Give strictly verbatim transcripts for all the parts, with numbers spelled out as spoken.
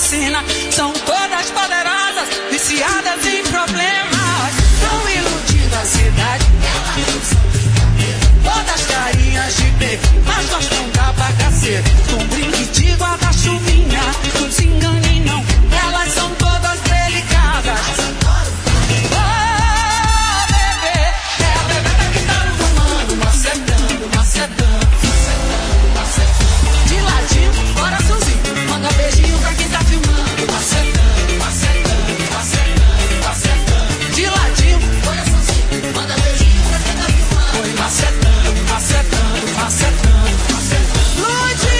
cena. São todas poderosas, viciadas em problemas. Tão iludindo a cidade. Todas carinhas de bebê, mas gostam da bagaceira. Com brinque de guarda-chuvinha, não se engane não. Elas são todas delicadas. Oh, bebê, é a bebê que tá no comando, macetando, macetando, macetando, macetando. De ladinho, coraçãozinho, manda beijinho pra quem tá filmando. Macetando, macetando, macetando, macetando. De ladinho, coraçãozinho, manda beijinho pra quem tá filmando. Foi macetando, macetando, macetando, macetando. Lude!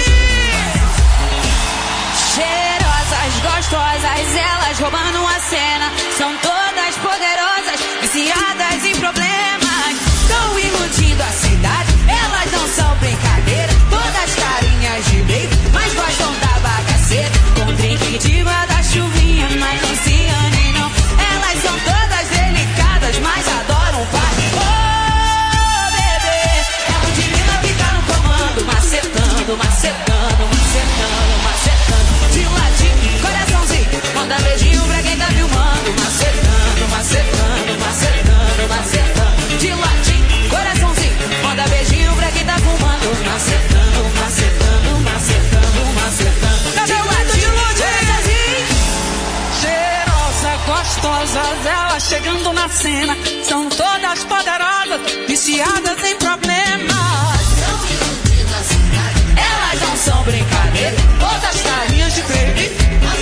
Cheirosas, gostosas, elas roubando a cena. São todas poderosas, viciadas em problemas. Tão iludindo a cidade, elas não são brincadeira. Todas carinhas de bem, mas gostam da bagaceira. Com drink de guarda-chuvinha, mas não se engane não. Elas são todas delicadas, mas adoram o pai. Oh, bebê, é o divino que tá no comando. Macetando, macetando, macetando, macetando. De ladinho, coraçãozinho, manda beijinho pra quem tá filmando. Macetando, macetando, macetando, macetando. De ladinho, coraçãozinho, manda beijinho pra quem tá fumando. Macetando, macetando, macetando, macetando. De ladinho, coraçãozinho. Cheirosa, gostosas, elas chegando na cena. São todas poderosas, viciadas em problemas. Elas não são brincadeira, todas carinhas de baby.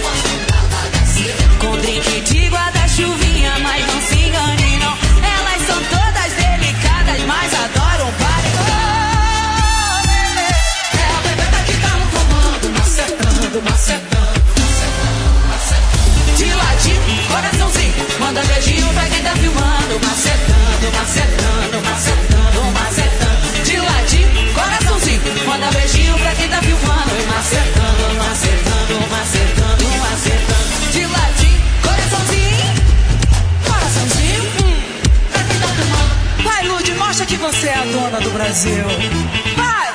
Com drink de guarda-chuvinha, mas não se engane não. Elas são todas delicadas, mas adoram party. Oh, bebê, é a bebê que tá no comando. Macetando, macetando, macetando, macetando. De ladinho, coraçãozinho, manda beijinho pra quem tá filmando. Macetando, macetando, macetando, macetando. De ladinho, coraçãozinho, manda beijinho pra quem tá filmando. Macetando, macetando, macetando, macetando. De ladinho, coraçãozinho, coraçãozinho, hum, pra quem tá filmando. Vai, Lude, mostra que você é a dona do Brasil. Vai!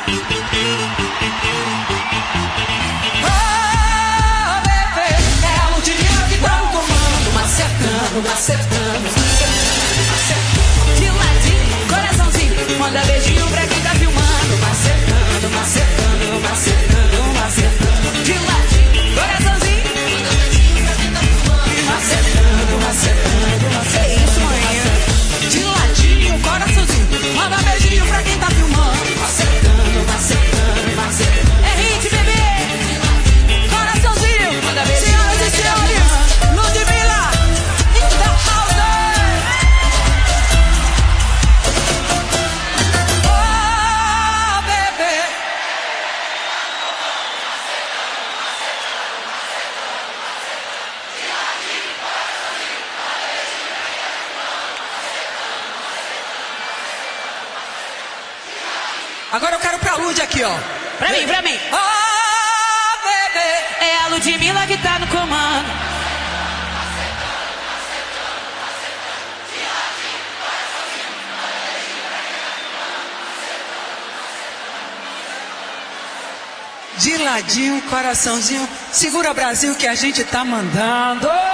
Oh, bebê, é a Ludmilla que tá no comando. Macetando, macetando, macetando, macetando. De ladinho, coraçãozinho, manda beijinho pra quem tá filmando. Macetando, macetando, macetando, macetando. De ladinho, coraçãozinho, manda beijinho pra quem tá filmando. Macetando, macetando, macetando. É isso, manhã. De ladinho, coraçãozinho, manda beijinho pra quem tá filmando. Macetando, macetando, macetando. É hit, bebê. Coraçãozinho, manda beijinho. Senhoras e senhores, Ludmilla in the house. Oh, bebê. Agora eu quero pra Lud aqui, ó. Pra mim, pra mim. Oh, bebê. É a Ludmilla que tá no comando. De ladinho, coraçãozinho, segura Brasil que a gente tá mandando.